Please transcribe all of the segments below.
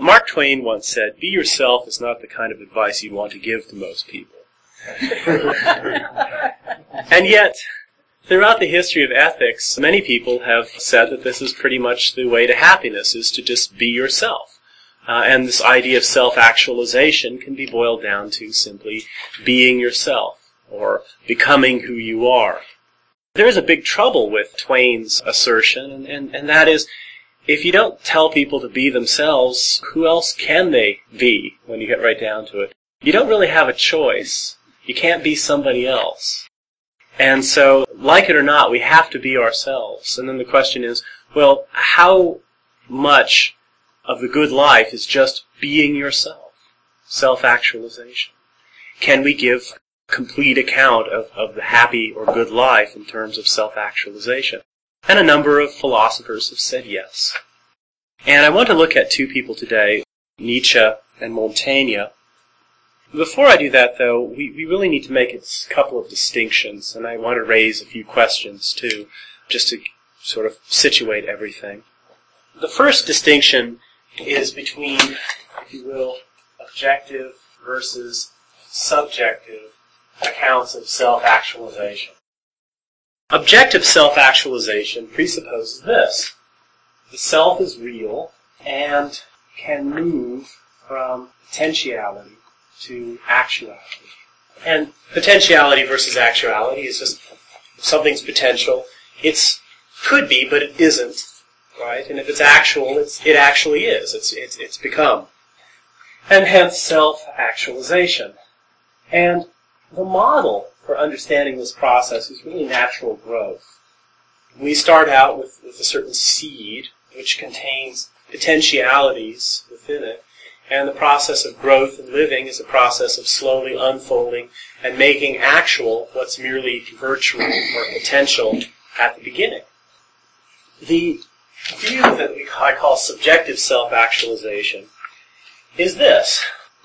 Mark Twain once said, "Be yourself" is not the kind of advice you want to give to most people. And yet, throughout the history of ethics, many people have said that this is pretty much the way to happiness, is to just be yourself. And this idea of self-actualization can be boiled down to simply being yourself, or becoming who you are. There is a big trouble with Twain's assertion, and that is, if you don't tell people to be themselves, who else can they be when you get right down to it? You don't really have a choice. You can't be somebody else. And so, like it or not, we have to be ourselves. And then the question is, well, how much of the good life is just being yourself? Self-actualization. Can we give a complete account of the happy or good life in terms of self-actualization? And a number of philosophers have said yes. And I want to look at two people today, Nietzsche and Montaigne. Before I do that, though, we really need to make a couple of distinctions, and I want to raise a few questions, too, just to sort of situate everything. The first distinction is between, if you will, objective versus subjective accounts of self-actualization. Objective self-actualization presupposes this. The self is real and can move from potentiality to actuality. And potentiality versus actuality is just, if something's potential, it's could be, but it isn't, right? And if it's actual, it actually is. It's become. And hence self-actualization. And the model for understanding this process is really natural growth. We start out with a certain seed, which contains potentialities within it, and the process of growth and living is a process of slowly unfolding and making actual what's merely virtual or potential at the beginning. The view that I call subjective self-actualization is this.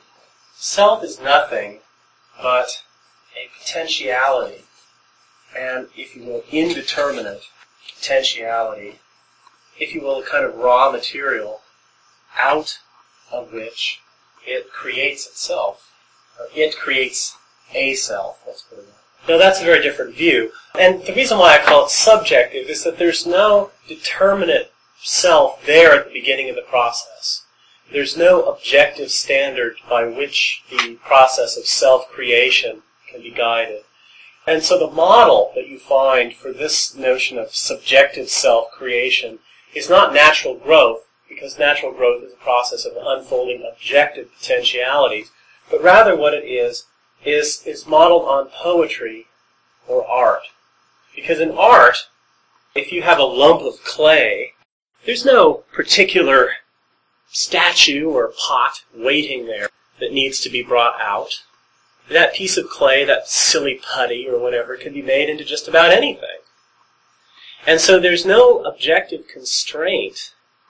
Self is nothing but a potentiality, and, if you will, indeterminate potentiality, if you will, a kind of raw material out of which it creates itself, or it creates a self, let's put it that way. Now that's a very different view, and the reason why I call it subjective is that there's no determinate self there at the beginning of the process. There's no objective standard by which the process of self-creation can be guided. And so the model that you find for this notion of subjective self-creation is not natural growth, because natural growth is a process of unfolding objective potentialities, but rather what it is modeled on poetry or art. Because in art, if you have a lump of clay, there's no particular statue or pot waiting there that needs to be brought out. That piece of clay, that silly putty or whatever, can be made into just about anything. And so there's no objective constraint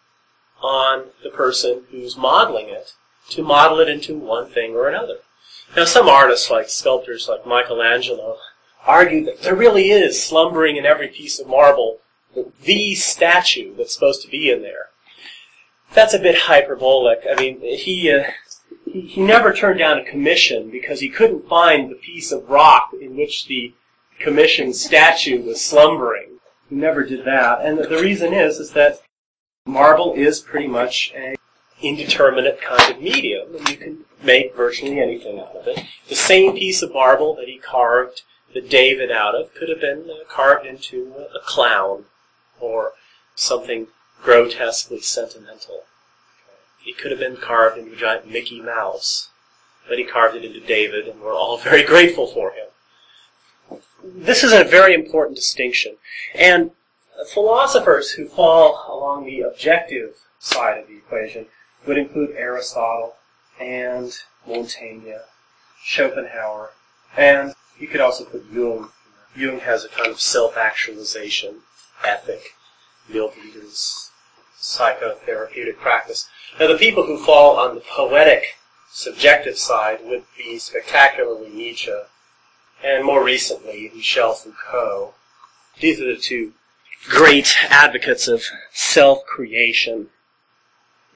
on the person who's modeling it to model it into one thing or another. Now, some artists, like sculptors like Michelangelo, argue that there really is slumbering in every piece of marble the statue that's supposed to be in there. That's a bit hyperbolic. I mean, he never turned down a commission because he couldn't find the piece of rock in which the commissioned statue was slumbering. He never did that. And the reason is that marble is pretty much an indeterminate kind of medium, and you can make virtually anything out of it. The same piece of marble that he carved the David out of could have been carved into a clown or something grotesquely sentimental. It could have been carved into a giant Mickey Mouse, but he carved it into David, and we're all very grateful for him. This is a very important distinction. And philosophers who fall along the objective side of the equation would include Aristotle and Montaigne, Schopenhauer, and you could also put Jung. Jung has a kind of self-actualization ethic built into his psychotherapeutic practice. Now, the people who fall on the poetic, subjective side would be spectacularly Nietzsche, and more recently, Michel Foucault. These are the two great advocates of self-creation.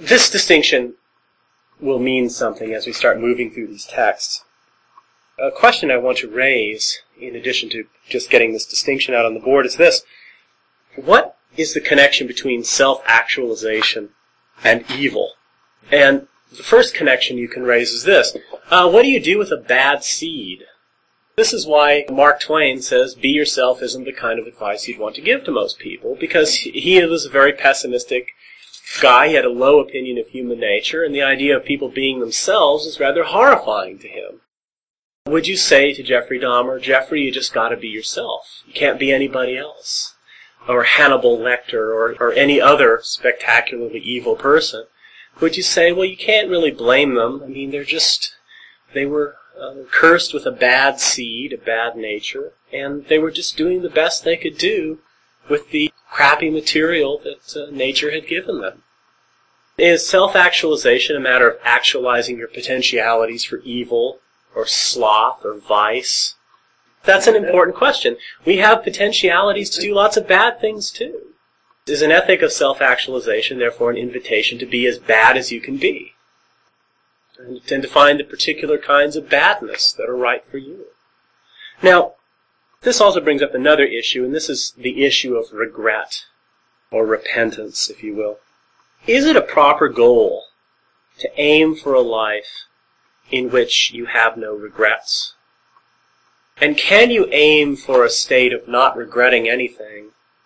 this distinction will mean something as we start moving through these texts. A question I want to raise, in addition to just getting this distinction out on the board, is this. What is the connection between self-actualization and evil? And the first connection you can raise is this. What do you do with a bad seed? This is why Mark Twain says, be yourself isn't the kind of advice you'd want to give to most people, because he was a very pessimistic guy. He had a low opinion of human nature, and the idea of people being themselves is rather horrifying to him. Would you say to Jeffrey Dahmer, Jeffrey, you just gotta be yourself. You can't be anybody else. Or Hannibal Lecter, or any other spectacularly evil person. Would you say, well, you can't really blame them. I mean, they were cursed with a bad seed, a bad nature, and they were just doing the best they could do with the crappy material that nature had given them. Is self-actualization a matter of actualizing your potentialities for evil, or sloth, or vice? That's an important question. We have potentialities to do lots of bad things too. Is an ethic of self-actualization therefore an invitation to be as bad as you can be? And to find the particular kinds of badness that are right for you. Now, this also brings up another issue, and this is the issue of regret, or repentance, if you will. Is it a proper goal to aim for a life in which you have no regrets? And can you aim for a state of not regretting anything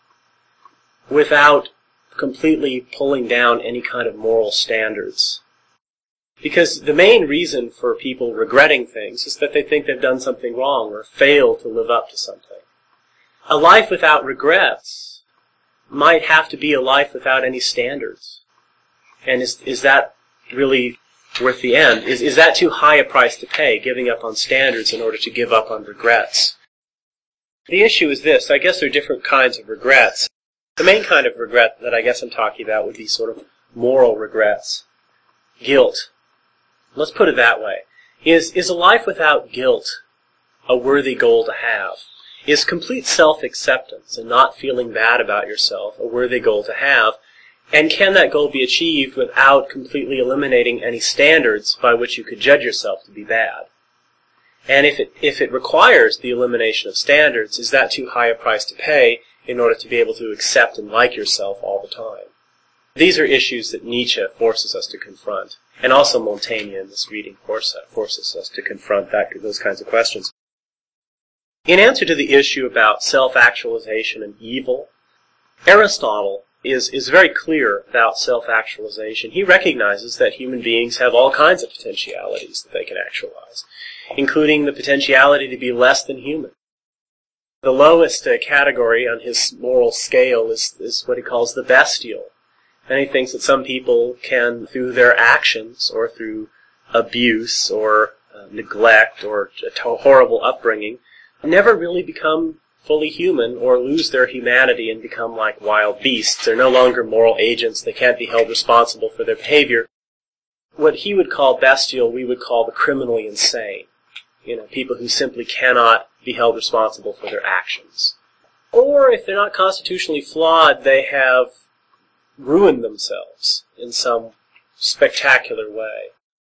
without completely pulling down any kind of moral standards? Because the main reason for people regretting things is that they think they've done something wrong or failed to live up to something. A life without regrets might have to be a life without any standards. And is that really worth the end? Is that too high a price to pay, giving up on standards in order to give up on regrets? The issue is this. I guess there are different kinds of regrets. The main kind of regret that I guess I'm talking about would be sort of moral regrets. Guilt. Let's put it that way. Is a life without guilt a worthy goal to have? Is complete self-acceptance and not feeling bad about yourself a worthy goal to have? And can that goal be achieved without completely eliminating any standards by which you could judge yourself to be bad? And if it requires the elimination of standards, is that too high a price to pay in order to be able to accept and like yourself all the time? These are issues that Nietzsche forces us to confront, and also Montaigne in this reading forces us to confront those kinds of questions. In answer to the issue about self-actualization and evil, Aristotle is very clear about self-actualization. He recognizes that human beings have all kinds of potentialities that they can actualize, including the potentiality to be less than human. The lowest category on his moral scale is what he calls the bestial. And he thinks that some people can, through their actions, or through abuse, or neglect, or a horrible upbringing, never really become fully human, or lose their humanity and become like wild beasts. They're no longer moral agents. They can't be held responsible for their behavior. What he would call bestial, we would call the criminally insane. People who simply cannot be held responsible for their actions. Or, if they're not constitutionally flawed, they have ruined themselves in some spectacular way.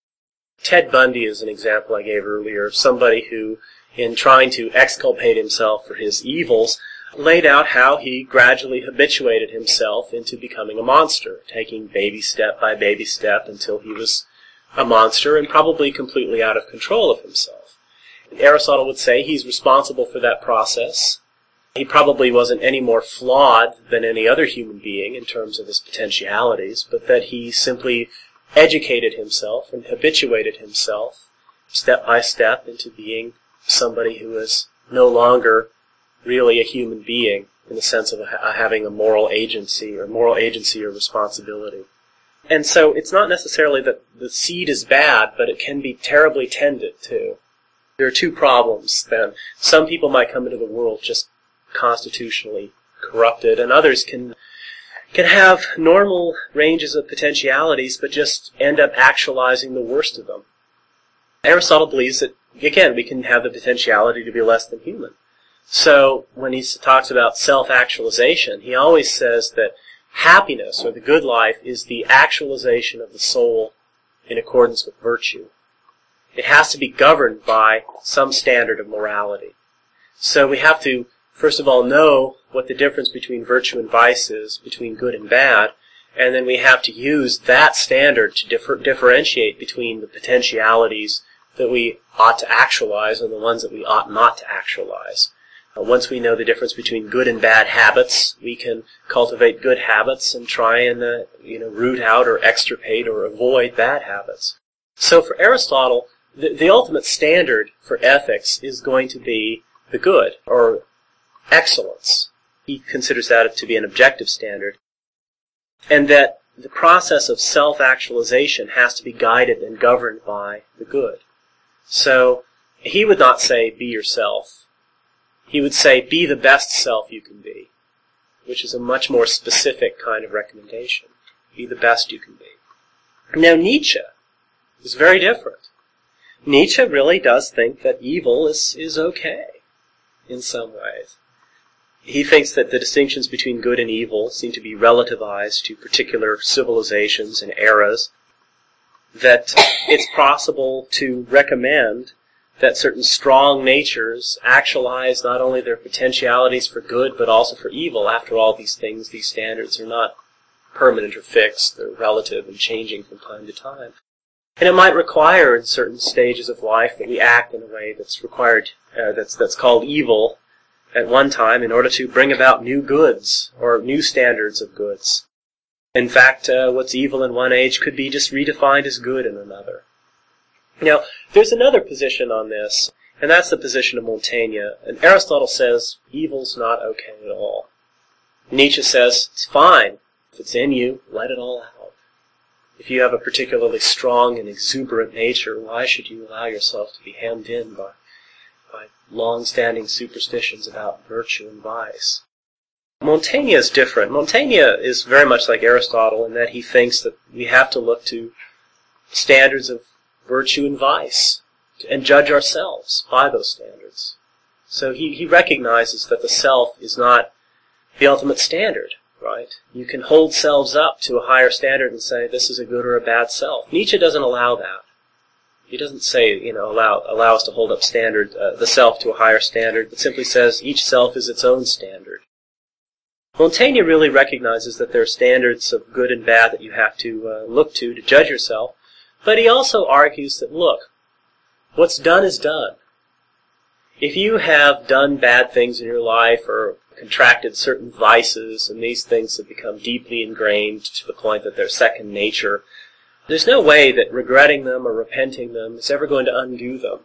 Ted Bundy is an example I gave earlier of somebody who, in trying to exculpate himself for his evils, laid out how he gradually habituated himself into becoming a monster, taking baby step by baby step until he was a monster and probably completely out of control of himself. Aristotle would say he's responsible for that process. He probably wasn't any more flawed than any other human being in terms of his potentialities, but that he simply educated himself and habituated himself step by step into being somebody who is no longer really a human being in the sense of having a moral agency or responsibility. And so it's not necessarily that the seed is bad, but it can be terribly tended to. There are two problems then. Some people might come into the world just constitutionally corrupted, and others can have normal ranges of potentialities, but just end up actualizing the worst of them. Aristotle believes that, again, we can have the potentiality to be less than human. So when he talks about self-actualization, he always says that happiness, or the good life, is the actualization of the soul in accordance with virtue. It has to be governed by some standard of morality. So we have to, first of all, know what the difference between virtue and vice is, between good and bad, and then we have to use that standard to differentiate between the potentialities that we ought to actualize and the ones that we ought not to actualize. Once we know the difference between good and bad habits, we can cultivate good habits and try and root out or extirpate or avoid bad habits. So for Aristotle, the ultimate standard for ethics is going to be the good, or excellence. He considers that to be an objective standard. And that the process of self-actualization has to be guided and governed by the good. So he would not say, be yourself. He would say, be the best self you can be, which is a much more specific kind of recommendation. Be the best you can be. Now Nietzsche is very different. Nietzsche really does think that evil is okay in some ways. He thinks that the distinctions between good and evil seem to be relativized to particular civilizations and eras, that it's possible to recommend that certain strong natures actualize not only their potentialities for good, but also for evil. After all, these things, these standards are not permanent or fixed. They're relative and changing from time to time. And it might require in certain stages of life that we act in a way that's required, that's called evil at one time in order to bring about new goods or new standards of goods. In fact, what's evil in one age could be just redefined as good in another. Now, there's another position on this, and that's the position of Montaigne. And Aristotle says evil's not okay at all. Nietzsche says it's fine. If it's in you, let it all out. If you have a particularly strong and exuberant nature, why should you allow yourself to be hemmed in by long-standing superstitions about virtue and vice? Montaigne is different. Montaigne is very much like Aristotle in that he thinks that we have to look to standards of virtue and vice and judge ourselves by those standards. So he recognizes that the self is not the ultimate standard, right? You can hold selves up to a higher standard and say this is a good or a bad self. Nietzsche doesn't allow that. He doesn't say, allow us to hold up the self to a higher standard, but simply says each self is its own standard. Montaigne really recognizes that there are standards of good and bad that you have to look to judge yourself, but he also argues that, look, what's done is done. If you have done bad things in your life or contracted certain vices, and these things have become deeply ingrained to the point that they're second nature, there's no way that regretting them or repenting them is ever going to undo them.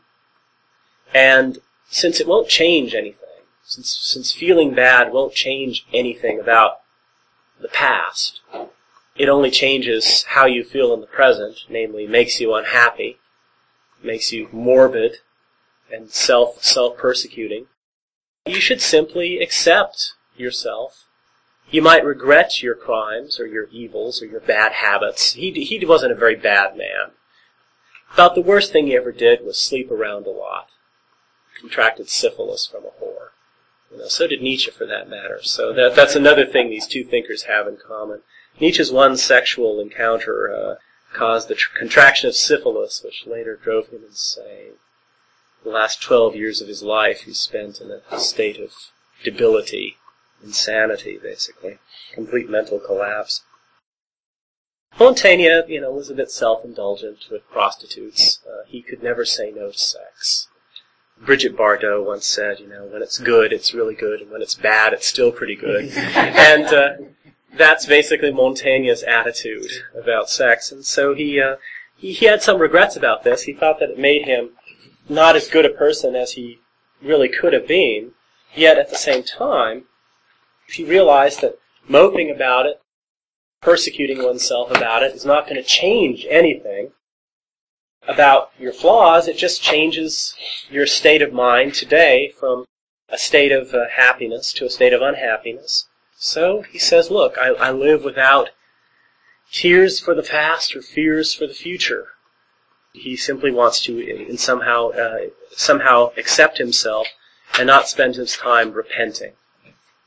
And since it won't change anything, since feeling bad won't change anything about the past, it only changes how you feel in the present, namely makes you unhappy, makes you morbid and self-persecuting. You should simply accept yourself. You might regret your crimes or your evils or your bad habits. He wasn't a very bad man. About the worst thing he ever did was sleep around a lot. Contracted syphilis from a whore. So did Nietzsche, for that matter. So that's another thing these two thinkers have in common. Nietzsche's one sexual encounter caused the contraction of syphilis, which later drove him insane. The last 12 years of his life he spent in a state of debility, insanity, basically. Complete mental collapse. Montaigne, was a bit self-indulgent with prostitutes. He could never say no to sex. Brigitte Bardot once said, when it's good, it's really good, and when it's bad, it's still pretty good. And that's basically Montaigne's attitude about sex. And so he had some regrets about this. He thought that it made him not as good a person as he really could have been. Yet at the same time, he realized that moping about it, persecuting oneself about it, is not going to change anything about your flaws. It just changes your state of mind today from a state of happiness to a state of unhappiness. So he says, look, I live without tears for the past or fears for the future. He simply wants to somehow accept himself and not spend his time repenting.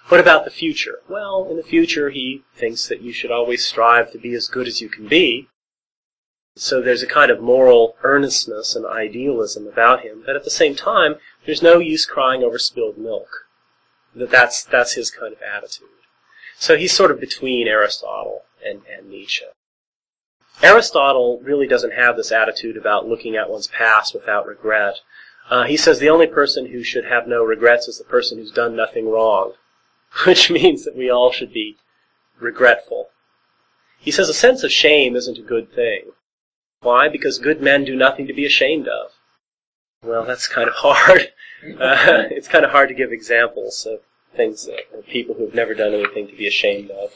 What about the future? Well, in the future, he thinks that you should always strive to be as good as you can be. So there's a kind of moral earnestness and idealism about him, but at the same time, there's no use crying over spilled milk. That's his kind of attitude. So he's sort of between Aristotle and Nietzsche. Aristotle really doesn't have this attitude about looking at one's past without regret. He says the only person who should have no regrets is the person who's done nothing wrong, which means that we all should be regretful. He says a sense of shame isn't a good thing. Why? Because good men do nothing to be ashamed of. Well, that's kind of hard. It's kind of hard to give examples of things that people who have never done anything to be ashamed of.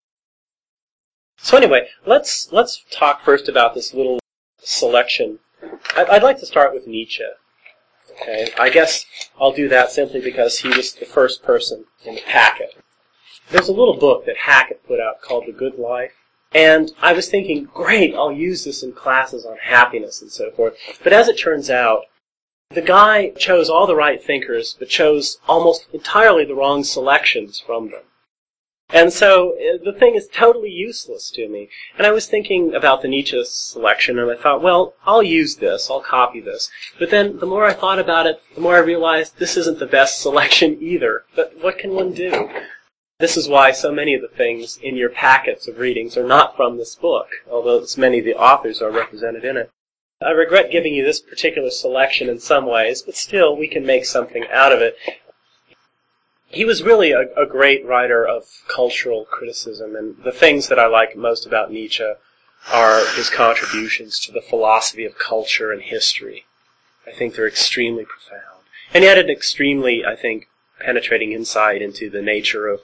So anyway, let's talk first about this little selection. I'd like to start with Nietzsche. Okay, I guess I'll do that simply because he was the first person in the packet. There's a little book that Hackett put out called The Good Life, and I was thinking, great, I'll use this in classes on happiness and so forth. But as it turns out, the guy chose all the right thinkers, but chose almost entirely the wrong selections from them. And so the thing is totally useless to me. And I was thinking about the Nietzsche selection, and I thought, well, I'll use this, I'll copy this. But then the more I thought about it, the more I realized this isn't the best selection either. But what can one do? This is why so many of the things in your packets of readings are not from this book, although many of the authors are represented in it. I regret giving you this particular selection in some ways, but still, we can make something out of it. He was really a great writer of cultural criticism, and the things that I like most about Nietzsche are his contributions to the philosophy of culture and history. I think they're extremely profound. And he had an extremely, I think, penetrating insight into the nature of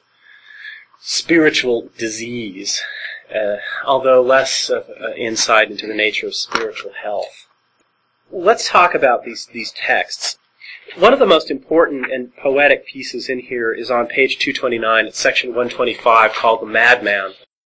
spiritual disease, although less of insight into the nature of spiritual health. Let's talk about these texts. One of the most important and poetic pieces in here is on page 229, it's section 125, called The Madman.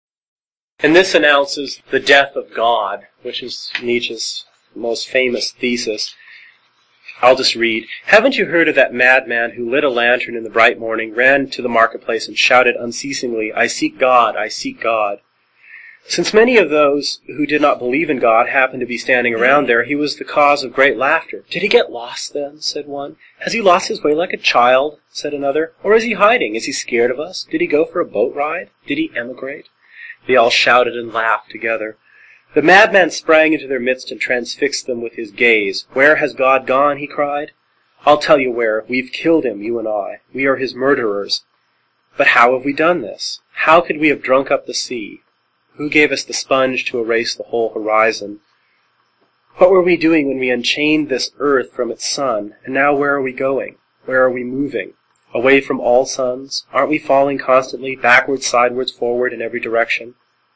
And this announces the death of God, which is Nietzsche's most famous thesis. I'll just read. Haven't you heard of that madman who lit a lantern in the bright morning, ran to the marketplace, and shouted unceasingly, I seek God, I seek God. Since many of those who did not believe in God happened to be standing around there, he was the cause of great laughter. Did he get lost then? Said one. Has he lost his way like a child? Said another. Or is he hiding? Is he scared of us? Did he go for a boat ride? Did he emigrate? They all shouted and laughed together. The madman sprang into their midst and transfixed them with his gaze. Where has God gone? He cried. I'll tell you where. We've killed him, you and I. We are his murderers. But how have we done this? How could we have drunk up the sea? Who gave us the sponge to erase the whole horizon? What were we doing when we unchained this earth from its sun? And now where are we going? Where are we moving? Away from all suns? Aren't we falling constantly, backwards, sideways, forward, in every direction?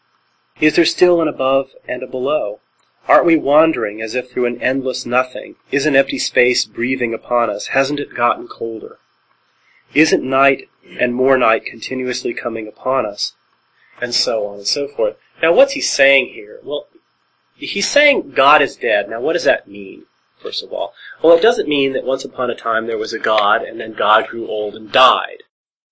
Is there still an above and a below? Aren't we wandering as if through an endless nothing? Isn't empty space breathing upon us? Hasn't it gotten colder? Isn't night and more night continuously coming upon us? And so on and so forth. Now, what's he saying here? Well, he's saying God is dead. Now, what does that mean, first of all? Well, it doesn't mean that once upon a time there was a God, and then God grew old and died.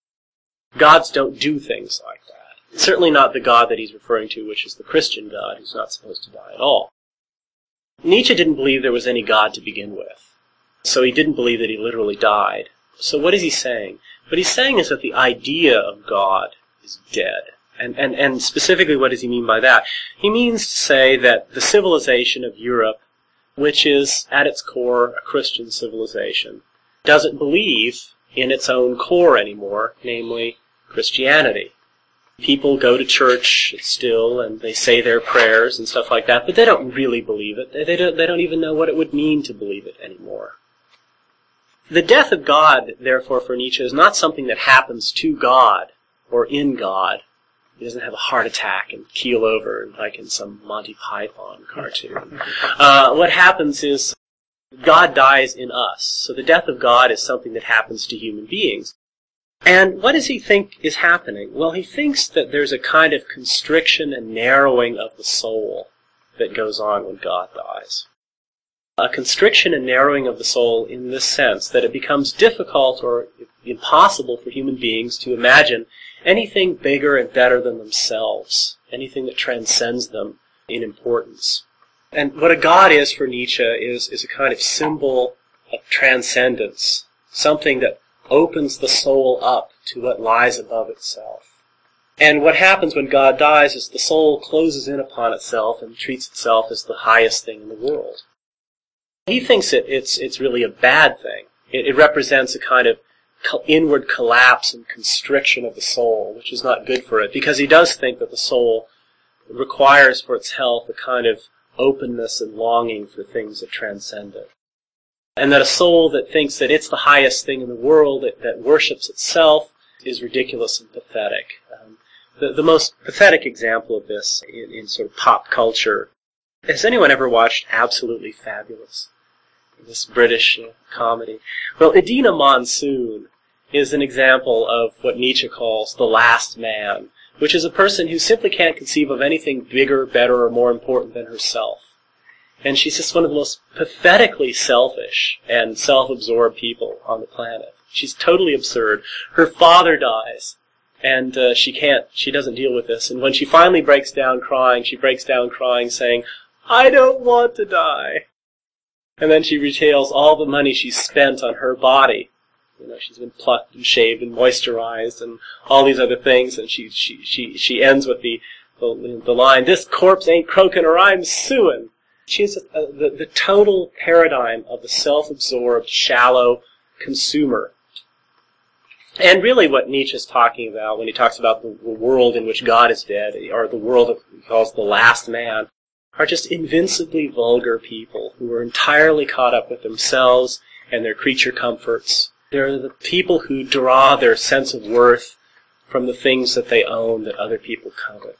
Gods don't do things like that. It's certainly not the God that he's referring to, which is the Christian God, who's not supposed to die at all. Nietzsche didn't believe there was any God to begin with. So he didn't believe that he literally died. So what is he saying? What he's saying is that the idea of God is dead. And specifically, what does he mean by that? He means to say that the civilization of Europe, which is at its core a Christian civilization, doesn't believe in its own core anymore, namely Christianity. People go to church still, and they say their prayers and stuff like that, but they don't really believe it. They don't even know what it would mean to believe it anymore. The death of God, therefore, for Nietzsche, is not something that happens to God or in God. He doesn't have a heart attack and keel over like in some Monty Python cartoon. What happens is God dies in us. So the death of God is something that happens to human beings. And what does he think is happening? Well, he thinks that there's a kind of constriction and narrowing of the soul that goes on when God dies. a constriction and narrowing of the soul in this sense, that it becomes difficult or impossible for human beings to imagine anything bigger and better than themselves, anything that transcends them in importance. And what a god is for Nietzsche is a kind of symbol of transcendence, something that opens the soul up to what lies above itself. And what happens when God dies is the soul closes in upon itself and treats itself as the highest thing in the world. He thinks it's really a bad thing. It represents a kind of inward collapse and constriction of the soul, which is not good for it, because he does think that the soul requires for its health a kind of openness and longing for things that transcend it. And that a soul that thinks that it's the highest thing in the world, that worships itself, is ridiculous and pathetic. The most pathetic example of this in sort of pop culture, has anyone ever watched Absolutely Fabulous? This British comedy. Well, Idina Monsoon is an example of what Nietzsche calls the last man, which is a person who simply can't conceive of anything bigger, better, or more important than herself. And she's just one of the most pathetically selfish and self-absorbed people on the planet. She's totally absurd. Her father dies, and she doesn't deal with this. And when she finally breaks down crying, she breaks down crying saying, "I don't want to die." And then she retails all the money she's spent on her body. You know, she's been plucked and shaved and moisturized and all these other things, and she ends with the line, "This corpse ain't croaking or I'm suing." She is the total paradigm of the self-absorbed, shallow consumer. And really what Nietzsche's talking about when he talks about the world in which God is dead, or the world he calls the last man, are just invincibly vulgar people who are entirely caught up with themselves and their creature comforts. They're the people who draw their sense of worth from the things that they own that other people covet.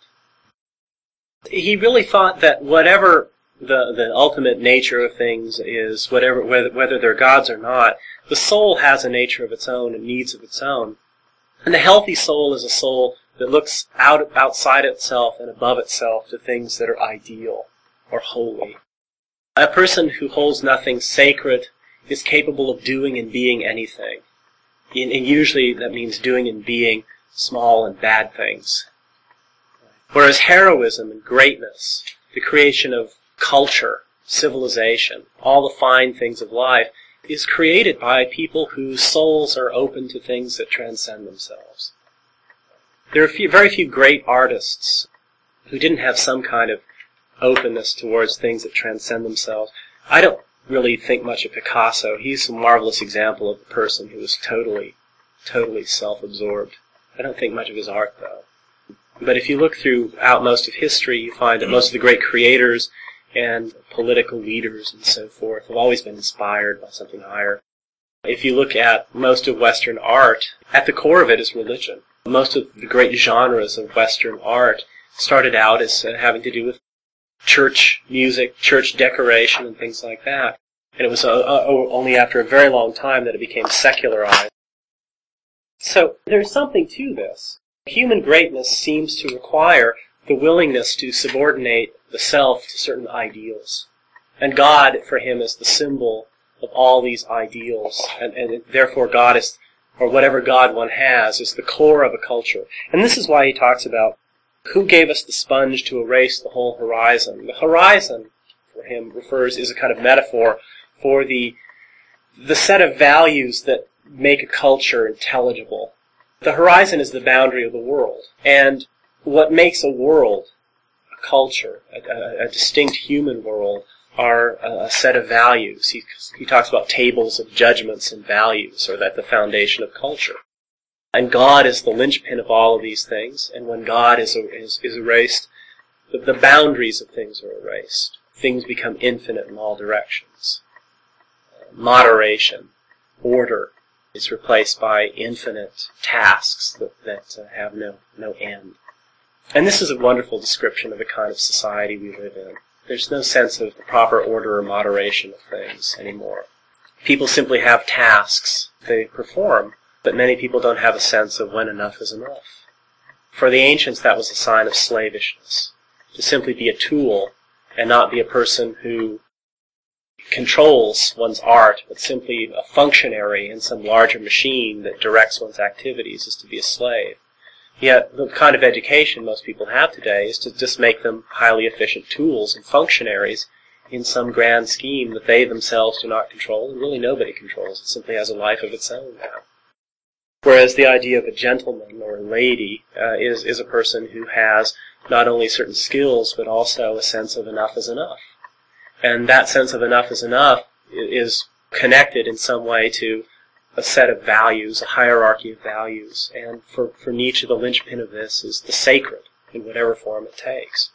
He really thought that whatever the ultimate nature of things is, whether they're gods or not, the soul has a nature of its own and needs of its own. And the healthy soul is a soul that looks outside itself and above itself to things that are ideal or holy. A person who holds nothing sacred is capable of doing and being anything. And usually that means doing and being small and bad things. Whereas heroism and greatness, the creation of culture, civilization, all the fine things of life, is created by people whose souls are open to things that transcend themselves. There are very few great artists who didn't have some kind of openness towards things that transcend themselves. I don't really think much of Picasso. He's a marvelous example of a person who was totally self-absorbed. I don't think much of his art, though. But if you look throughout most of history, you find that most of the great creators and political leaders and so forth have always been inspired by something higher. If you look at most of Western art, at the core of it is religion. Most of the great genres of Western art started out as having to do with church music, church decoration, and things like that. And it was only after a very long time that it became secularized. So there's something to this. Human greatness seems to require the willingness to subordinate the self to certain ideals. And God, for him, is the symbol of all these ideals. And therefore God is, or whatever God one has, is the core of a culture. And this is why he talks about who gave us the sponge to erase the whole horizon. The horizon, for him, is a kind of metaphor for the set of values that make a culture intelligible. The horizon is the boundary of the world. And what makes a world, a culture, a distinct human world, are a set of values. He talks about tables of judgments and values, or that the foundation of culture. And God is the linchpin of all of these things, and when God is erased, the boundaries of things are erased. Things become infinite in all directions. Moderation, order, is replaced by infinite tasks that have no end. And this is a wonderful description of the kind of society we live in. There's no sense of the proper order or moderation of things anymore. People simply have tasks they perform, but many people don't have a sense of when enough is enough. For the ancients, that was a sign of slavishness, to simply be a tool and not be a person who controls one's art, but simply a functionary in some larger machine that directs one's activities, is to be a slave. Yet the kind of education most people have today is to just make them highly efficient tools and functionaries in some grand scheme that they themselves do not control, and really nobody controls. It simply has a life of its own now. Whereas the idea of a gentleman or a lady is a person who has not only certain skills, but also a sense of enough is enough. And that sense of enough is enough is connected in some way to a set of values, a hierarchy of values. And for Nietzsche, the linchpin of this is the sacred, in whatever form it takes.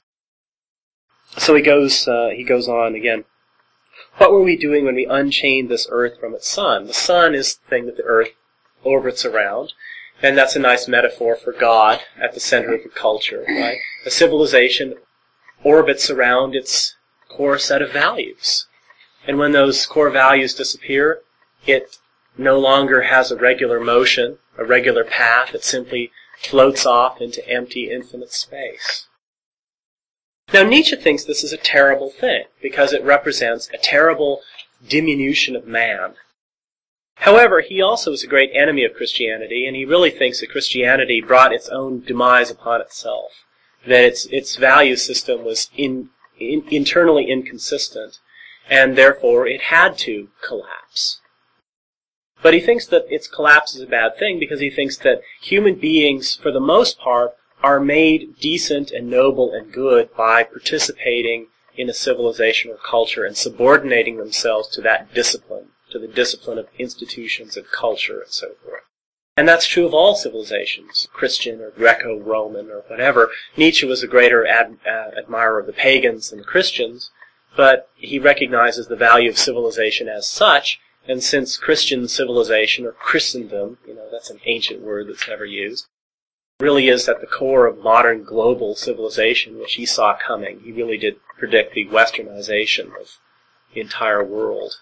So he goes on again. What were we doing when we unchained this earth from its sun? The sun is the thing that the earth orbits around, and that's a nice metaphor for God at the center of the culture, right? A civilization orbits around its core set of values. And when those core values disappear, it no longer has a regular motion, a regular path. It simply floats off into empty, infinite space. Now, Nietzsche thinks this is a terrible thing, because it represents a terrible diminution of man. However, he also is a great enemy of Christianity, and he really thinks that Christianity brought its own demise upon itself, that its value system was internally inconsistent, and therefore it had to collapse. But he thinks that its collapse is a bad thing because he thinks that human beings, for the most part, are made decent and noble and good by participating in a civilization or culture and subordinating themselves to that discipline, to the discipline of institutions and culture and so forth. And that's true of all civilizations, Christian or Greco-Roman or whatever. Nietzsche was a greater admirer of the pagans than the Christians, but he recognizes the value of civilization as such, and since Christian civilization, or Christendom, that's an ancient word that's never used, really is at the core of modern global civilization, which he saw coming. He really did predict the westernization of the entire world.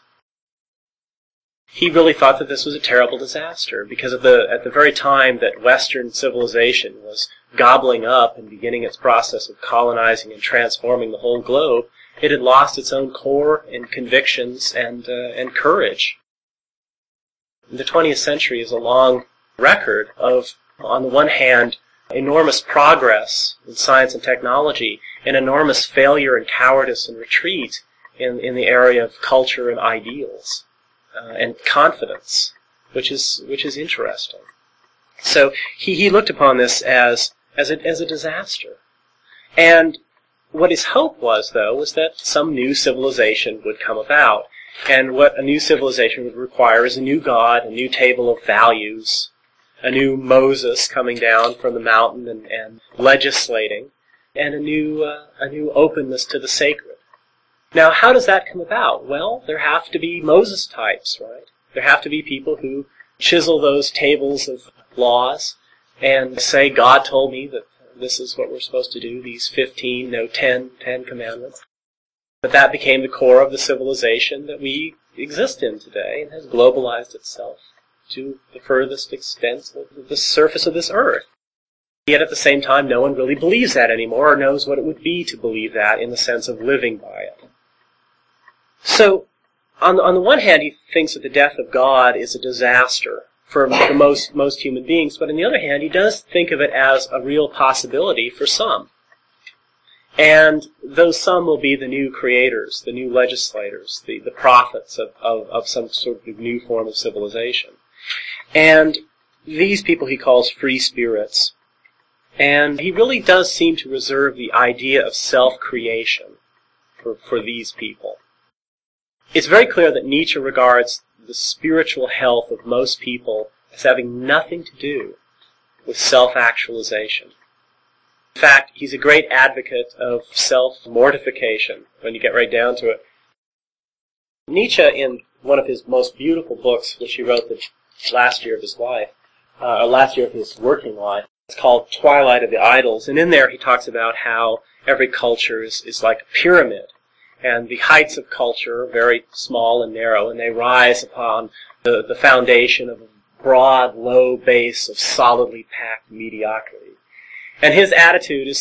He really thought that this was a terrible disaster, because at the very time that Western civilization was gobbling up and beginning its process of colonizing and transforming the whole globe, it had lost its own core and convictions and courage. The 20th century is a long record of, on the one hand, enormous progress in science and technology, and enormous failure and cowardice and retreat in the area of culture and ideals. And confidence, which is interesting. So he looked upon this as a disaster. And what his hope was, though, was that some new civilization would come about. And what a new civilization would require is a new God, a new table of values, a new Moses coming down from the mountain and legislating, and a new openness to the sacred. Now, how does that come about? Well, there have to be Moses types, right? There have to be people who chisel those tables of laws and say, God told me that this is what we're supposed to do, these 10 commandments. But that became the core of the civilization that we exist in today and has globalized itself to the furthest extent of the surface of this earth. Yet at the same time, no one really believes that anymore or knows what it would be to believe that in the sense of living by it. So, on the one hand, he thinks that the death of God is a disaster for most human beings, but on the other hand, he does think of it as a real possibility for some. And those some will be the new creators, the new legislators, the prophets of some sort of new form of civilization. And these people he calls free spirits. And he really does seem to reserve the idea of self-creation for these people. It's very clear that Nietzsche regards the spiritual health of most people as having nothing to do with self-actualization. In fact, he's a great advocate of self-mortification when you get right down to it. Nietzsche, in one of his most beautiful books, which he wrote the last year of his life, last year of his working life, it's called Twilight of the Idols, and in there he talks about how every culture is like a pyramid. And the heights of culture are very small and narrow, and they rise upon the foundation of a broad, low base of solidly packed mediocrity. And his attitude is that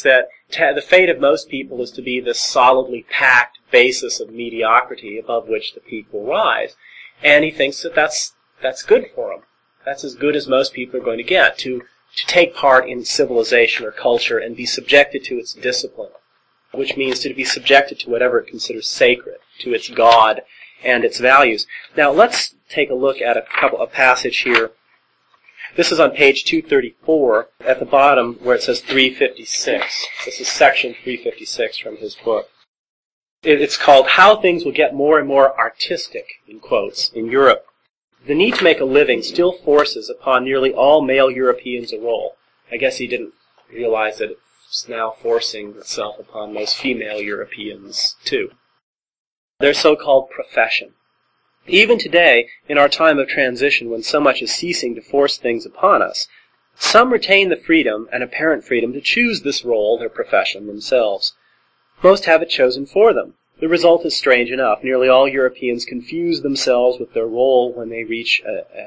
The fate of most people is to be this solidly packed basis of mediocrity above which the peak will rise. And he thinks that that's good for them. That's as good as most people are going to get, to take part in civilization or culture and be subjected to its discipline, which means to be subjected to whatever it considers sacred, to its God and its values. Now let's take a look at a passage here. This is on page 234 at the bottom where it says 356. This is section 356 from his book. It's called How Things Will Get More and More Artistic, in quotes, in Europe. The need to make a living still forces upon nearly all male Europeans a role. I guess he didn't realize that it's now forcing itself upon most female Europeans, too. Their so-called profession. Even today, in our time of transition, when so much is ceasing to force things upon us, some retain the freedom and apparent freedom to choose this role, their profession, themselves. Most have it chosen for them. The result is strange enough. Nearly all Europeans confuse themselves with their role when they reach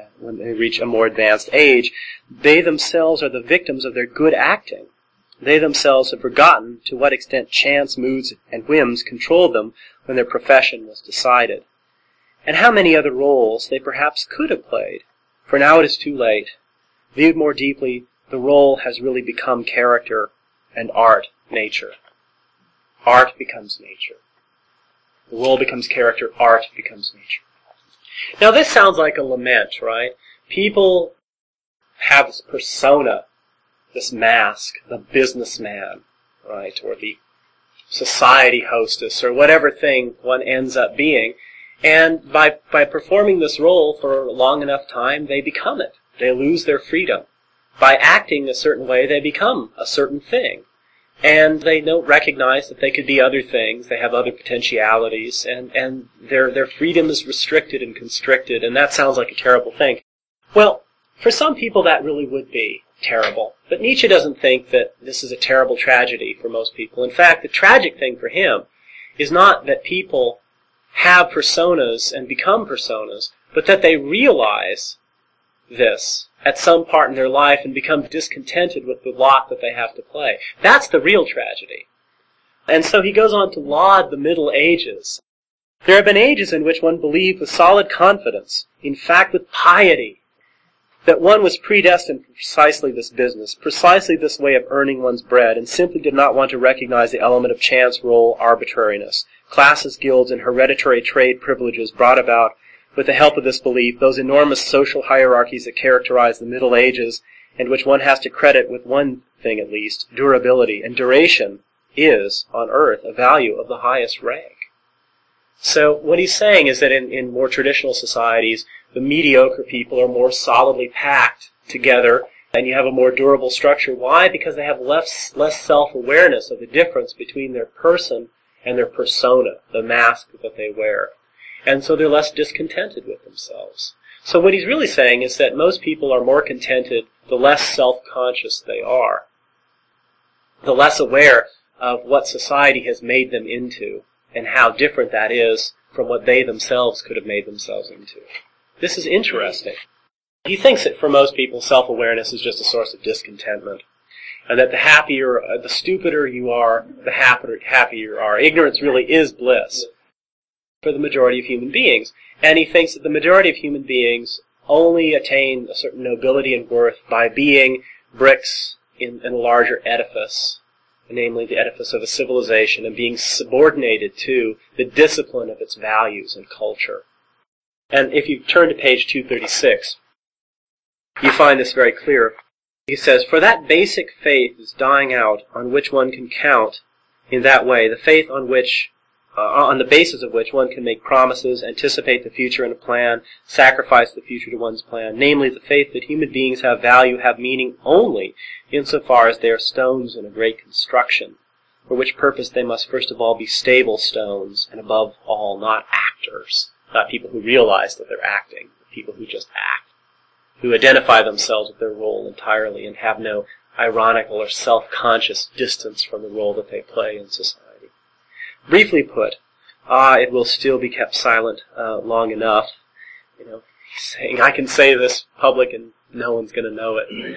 a more advanced age. They themselves are the victims of their good acting. They themselves have forgotten to what extent chance, moods, and whims controlled them when their profession was decided. And how many other roles they perhaps could have played. For now it is too late. Viewed more deeply, the role has really become character, and art nature. Art becomes nature. The role becomes character, art becomes nature. Now this sounds like a lament, right? People have this persona, this mask, the businessman, right? Or the society hostess, or whatever thing one ends up being. And by performing this role for a long enough time, they become it. They lose their freedom. By acting a certain way, they become a certain thing. And they don't recognize that they could be other things. They have other potentialities, and their freedom is restricted and constricted, and that sounds like a terrible thing. Well, for some people that really would be terrible. But Nietzsche doesn't think that this is a terrible tragedy for most people. In fact, the tragic thing for him is not that people have personas and become personas, but that they realize this at some part in their life and become discontented with the lot that they have to play. That's the real tragedy. And so he goes on to laud the Middle Ages. There have been ages in which one believed with solid confidence, in fact with piety, that one was predestined for precisely this business, precisely this way of earning one's bread, and simply did not want to recognize the element of chance, role, arbitrariness, classes, guilds, and hereditary trade privileges brought about with the help of this belief, those enormous social hierarchies that characterize the Middle Ages, and which one has to credit with one thing at least, durability. And duration is, on earth, a value of the highest rank. So what he's saying is that in more traditional societies, the mediocre people are more solidly packed together, and you have a more durable structure. Why? Because they have less self-awareness of the difference between their person and their persona, the mask that they wear. And so they're less discontented with themselves. So what he's really saying is that most people are more contented the less self-conscious they are, the less aware of what society has made them into and how different that is from what they themselves could have made themselves into. This is interesting. He thinks that for most people, self-awareness is just a source of discontentment, and that the stupider you are, the happier you are. Ignorance really is bliss for the majority of human beings. And he thinks that the majority of human beings only attain a certain nobility and worth by being bricks in a larger edifice, namely the edifice of a civilization, and being subordinated to the discipline of its values and culture. And if you turn to page 236, you find this very clear. He says, "For that basic faith is dying out on which one can count in that way, the faith on the basis of which one can make promises, anticipate the future in a plan, sacrifice the future to one's plan, namely the faith that human beings have value, have meaning only insofar as they are stones in a great construction, for which purpose they must first of all be stable stones, and above all not actors, not people who realize that they're acting, but people who just act, who identify themselves with their role entirely and have no ironical or self-conscious distance from the role that they play in society. Briefly put, it will still be kept silent long enough. Saying, I can say this public and no one's going to know it.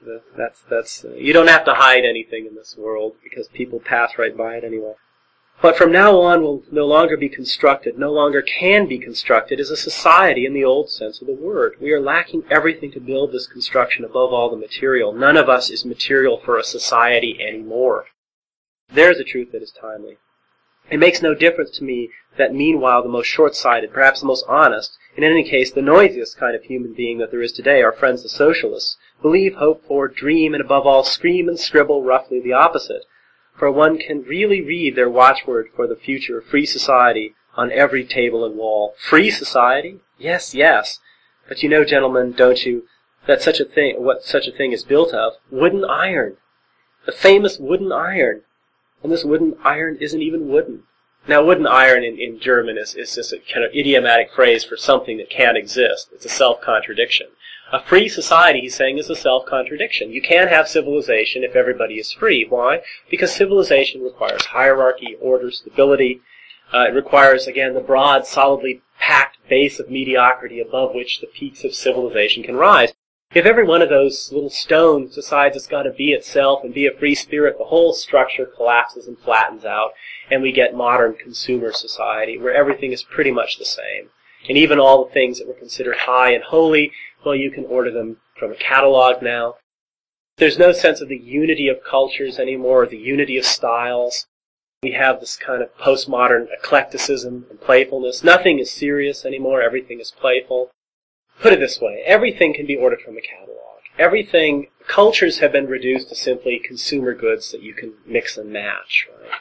You don't have to hide anything in this world because people pass right by it anyway. But from now on will no longer be constructed, no longer can be constructed as a society in the old sense of the word. We are lacking everything to build this construction, above all the material. None of us is material for a society anymore. There's a truth that is timely. It makes no difference to me that meanwhile the most short-sighted, perhaps the most honest, in any case the noisiest kind of human being that there is today, our friends the socialists, believe, hope for, dream, and above all scream and scribble roughly the opposite. For one can really read their watchword for the future of free society on every table and wall. Free society? Yes, yes. But you know, gentlemen, don't you, that what such a thing is built of? Wooden iron. The famous wooden iron. And this wooden iron isn't even wooden. Now, wooden iron in German is just a kind of idiomatic phrase for something that can't exist. It's a self-contradiction. A free society, he's saying, is a self-contradiction. You can't have civilization if everybody is free. Why? Because civilization requires hierarchy, order, stability. It requires, again, the broad, solidly packed base of mediocrity above which the peaks of civilization can rise. If every one of those little stones decides it's got to be itself and be a free spirit, the whole structure collapses and flattens out, and we get modern consumer society, where everything is pretty much the same. And even all the things that were considered high and holy, well, you can order them from a catalog now. There's no sense of the unity of cultures anymore, or the unity of styles. We have this kind of postmodern eclecticism and playfulness. Nothing is serious anymore, everything is playful. Put it this way, everything can be ordered from a catalog. Cultures have been reduced to simply consumer goods that you can mix and match, right?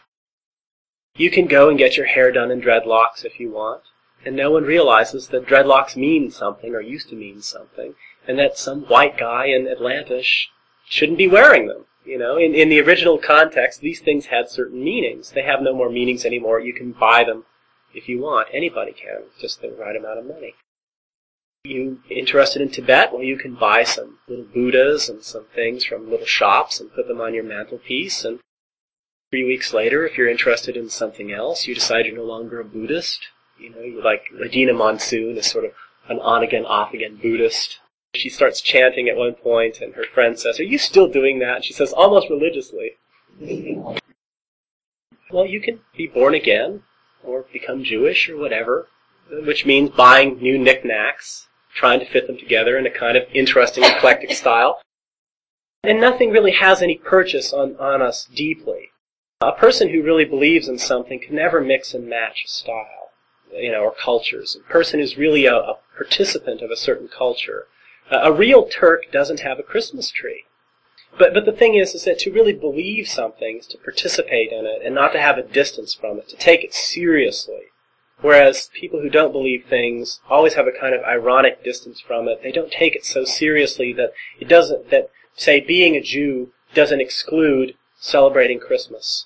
You can go and get your hair done in dreadlocks if you want. And no one realizes that dreadlocks mean something, or used to mean something, and that some white guy in Atlanta shouldn't be wearing them. You know, in the original context, these things had certain meanings. They have no more meanings anymore. You can buy them if you want. Anybody can, just the right amount of money. You interested in Tibet? Well, you can buy some little Buddhas and some things from little shops and put them on your mantelpiece. And 3 weeks later, if you're interested in something else, you decide you're no longer a Buddhist. You know, you like Adina Monsoon is sort of an on-again, off-again Buddhist. She starts chanting at one point, and her friend says, "Are you still doing that?" And she says, "Almost religiously." Well, you can be born again, or become Jewish, or whatever, which means buying new knickknacks, trying to fit them together in a kind of interesting, eclectic style. And nothing really has any purchase on us deeply. A person who really believes in something can never mix and match a style. Or cultures. A person who's really a participant of a certain culture. A real Turk doesn't have a Christmas tree. But the thing is that to really believe something is to participate in it and not to have a distance from it, to take it seriously. Whereas people who don't believe things always have a kind of ironic distance from it. They don't take it so seriously that say, being a Jew doesn't exclude celebrating Christmas.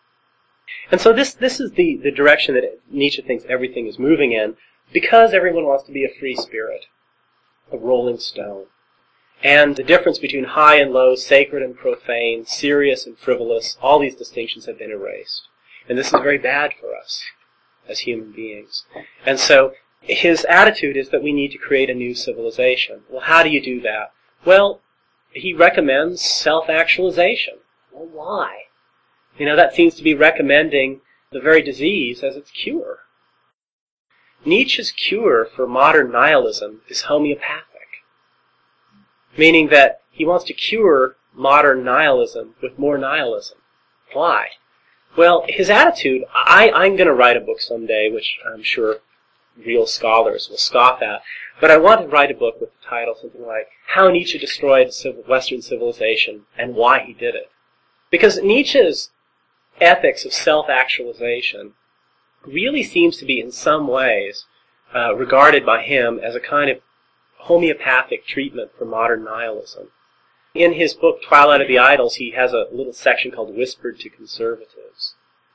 And so this is the direction that Nietzsche thinks everything is moving in, because everyone wants to be a free spirit, a rolling stone. And the difference between high and low, sacred and profane, serious and frivolous, all these distinctions have been erased. And this is very bad for us as human beings. And so his attitude is that we need to create a new civilization. Well, how do you do that? Well, he recommends self-actualization. Well, why? That seems to be recommending the very disease as its cure. Nietzsche's cure for modern nihilism is homeopathic, meaning that he wants to cure modern nihilism with more nihilism. Why? Well, his attitude, I'm going to write a book someday, which I'm sure real scholars will scoff at, but I want to write a book with the title something like, How Nietzsche Destroyed Western Civilization and Why He Did It. Because Nietzsche's ethics of self-actualization really seems to be in some ways regarded by him as a kind of homeopathic treatment for modern nihilism. In his book, Twilight of the Idols, he has a little section called Whispered to Conservatives.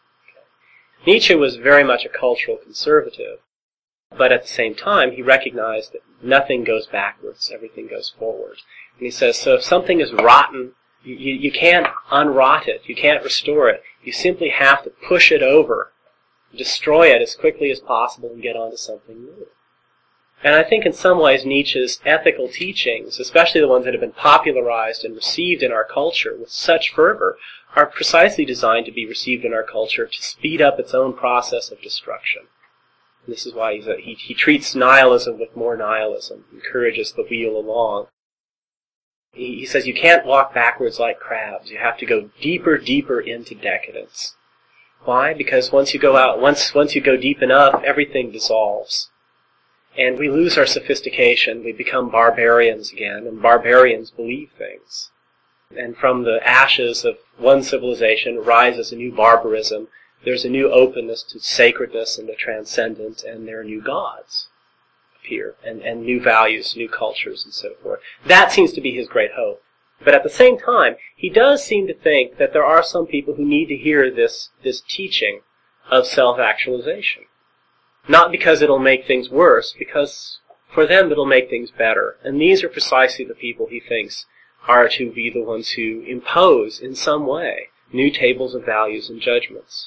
Okay. Nietzsche was very much a cultural conservative, but at the same time, he recognized that nothing goes backwards, everything goes forward. And he says, so if something is rotten, you can't unrot it, you can't restore it. You simply have to push it over, destroy it as quickly as possible, and get on to something new. And I think in some ways Nietzsche's ethical teachings, especially the ones that have been popularized and received in our culture with such fervor, are precisely designed to be received in our culture to speed up its own process of destruction. And this is why he treats nihilism with more nihilism, encourages the wheel along. He says you can't walk backwards like crabs. You have to go deeper, deeper into decadence. Why? Because once you go deep enough, everything dissolves. And we lose our sophistication. We become barbarians again, and barbarians believe things. And from the ashes of one civilization rises a new barbarism. There's a new openness to sacredness and the transcendent, and there are new gods appear, and new values, new cultures, and so forth. That seems to be his great hope. But at the same time, he does seem to think that there are some people who need to hear this teaching of self-actualization. Not because it'll make things worse, because for them it'll make things better. And these are precisely the people he thinks are to be the ones who impose, in some way, new tables of values and judgments.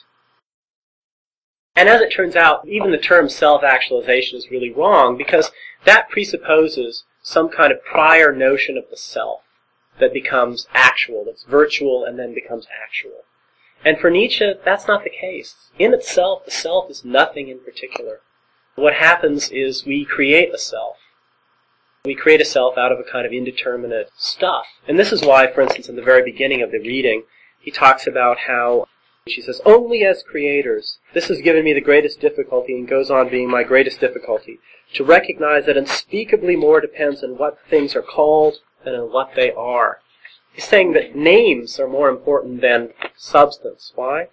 And as it turns out, even the term self-actualization is really wrong, because that presupposes some kind of prior notion of the self that becomes actual, that's virtual and then becomes actual. And for Nietzsche, that's not the case. In itself, the self is nothing in particular. What happens is we create a self. We create a self out of a kind of indeterminate stuff. And this is why, for instance, in the very beginning of the reading, he talks about how, she says, only as creators, this has given me the greatest difficulty and goes on being my greatest difficulty, to recognize that unspeakably more depends on what things are called than on what they are. He's saying that names are more important than substance. Why?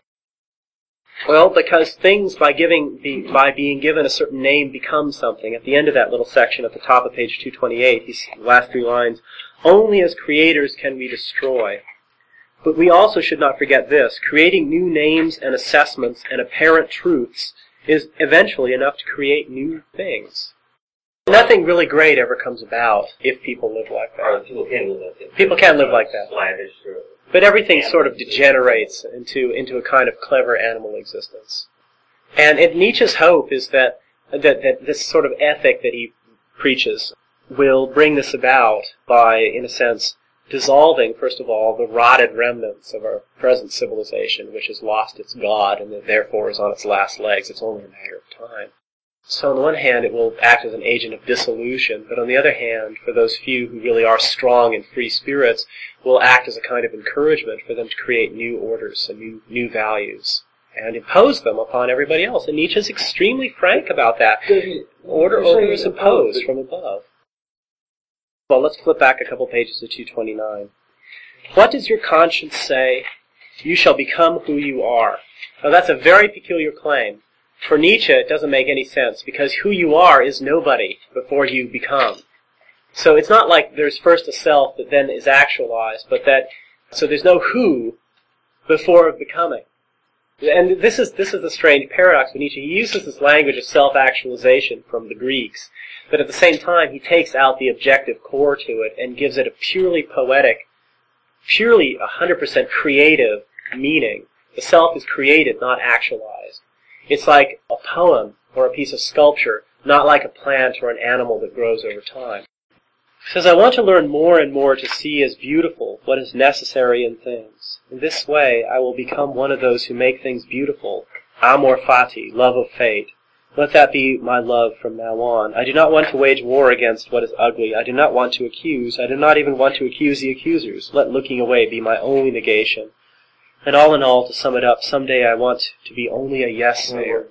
Well, because things, by being given a certain name, become something. At the end of that little section, at the top of page 228, these last three lines, only as creators can we destroy. But we also should not forget this. Creating new names and assessments and apparent truths is eventually enough to create new things. Nothing really great ever comes about if people live like that. People can't live like that. But everything sort of degenerates into a kind of clever animal existence. And Nietzsche's hope is that this sort of ethic that he preaches will bring this about by, in a sense, dissolving, first of all, the rotted remnants of our present civilization, which has lost its God and that therefore is on its last legs. It's only a matter of time. So on the one hand, it will act as an agent of dissolution, but on the other hand, for those few who really are strong and free spirits, will act as a kind of encouragement for them to create new orders and new values and impose them upon everybody else. And Nietzsche is extremely frank about that. Order is imposed from above. Well, let's flip back a couple pages to 229. What does your conscience say? You shall become who you are. Now that's a very peculiar claim. For Nietzsche, it doesn't make any sense, because who you are is nobody before you become. So it's not like there's first a self that then is actualized, so there's no who before becoming. And this is the strange paradox with Nietzsche. He uses this language of self-actualization from the Greeks, but at the same time he takes out the objective core to it and gives it a purely poetic, purely 100% creative meaning. The self is created, not actualized. It's like a poem or a piece of sculpture, not like a plant or an animal that grows over time. He says, I want to learn more and more to see as beautiful what is necessary in things. In this way, I will become one of those who make things beautiful. Amor fati, love of fate. Let that be my love from now on. I do not want to wage war against what is ugly. I do not want to accuse. I do not even want to accuse the accusers. Let looking away be my only negation. And all in all, to sum it up, someday I want to be only a yes-sayer.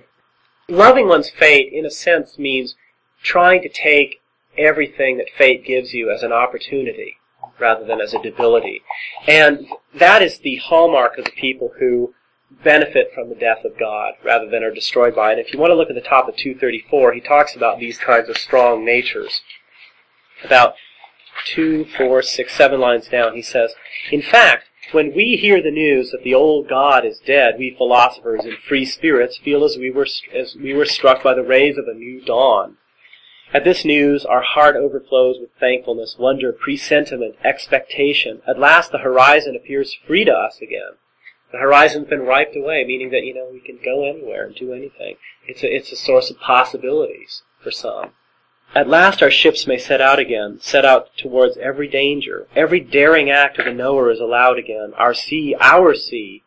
Loving one's fate, in a sense, means trying to take everything that fate gives you as an opportunity, rather than as a debility. And that is the hallmark of the people who benefit from the death of God, rather than are destroyed by it. If you want to look at the top of 234, he talks about these kinds of strong natures. About 2, 4, 6, 7 lines down, he says, in fact, when we hear the news that the old God is dead, we philosophers and free spirits feel as we were struck by the rays of a new dawn. At this news, our heart overflows with thankfulness, wonder, presentiment, expectation. At last the horizon appears free to us again. The horizon's been wiped away, meaning that, we can go anywhere and do anything. It's a source of possibilities for some. At last our ships may set out again, set out towards every danger. Every daring act of the knower is allowed again. The sea, our sea,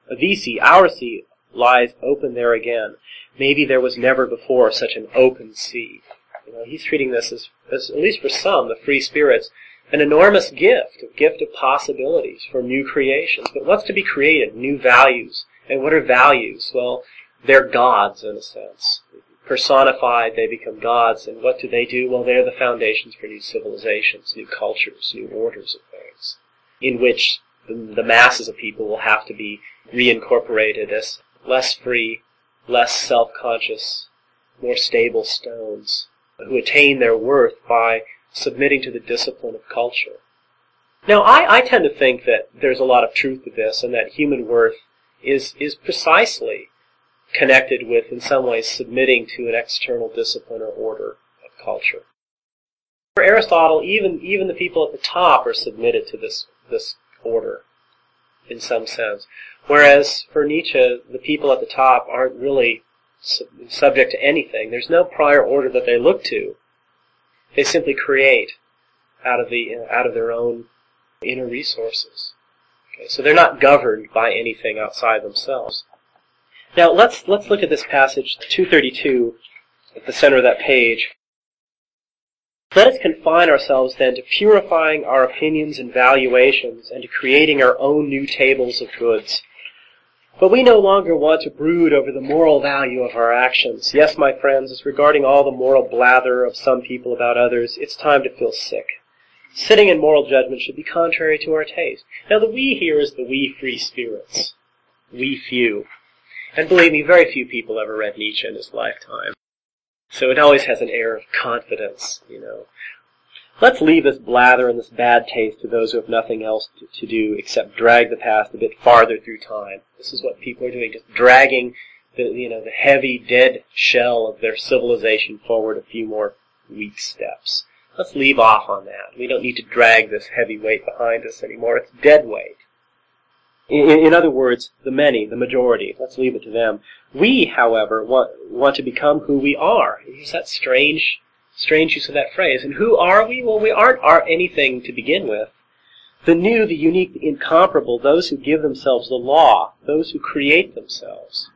lies open there again. Maybe there was never before such an open sea. He's treating this as, at least for some, the free spirits, an enormous gift, a gift of possibilities for new creations. But what's to be created? New values. And what are values? Well, they're gods, in a sense. Personified, they become gods. And what do? Well, they're the foundations for new civilizations, new cultures, new orders of things, in which the masses of people will have to be reincorporated as less free, less self-conscious, more stable stones, who attain their worth by submitting to the discipline of culture. Now, I tend to think that there's a lot of truth to this, and that human worth is precisely connected with, in some ways, submitting to an external discipline or order of culture. For Aristotle, even the people at the top are submitted to this order, in some sense. Whereas for Nietzsche, the people at the top aren't really subject to anything. There's no prior order that they look to. They simply create out of their own inner resources. Okay, so they're not governed by anything outside themselves. Now let's look at this passage 232 at the center of that page. Let us confine ourselves then to purifying our opinions and valuations and to creating our own new tables of goods. But we no longer want to brood over the moral value of our actions. Yes, my friends, as regarding all the moral blather of some people about others, it's time to feel sick. Sitting in moral judgment should be contrary to our taste. Now the we here is the we free spirits. We few. And believe me, very few people ever read Nietzsche in his lifetime. So it always has an air of confidence, Let's leave this blather and this bad taste to those who have nothing else to do except drag the past a bit farther through time. This is what people are doing, just dragging the heavy, dead shell of their civilization forward a few more weak steps. Let's leave off on that. We don't need to drag this heavy weight behind us anymore. It's dead weight. In other words, the many, the majority, let's leave it to them. We, however, want to become who we are. Use that strange use of that phrase. And who are we? Well, we aren't anything to begin with. The new, the unique, the incomparable, those who give themselves the law, those who create themselves.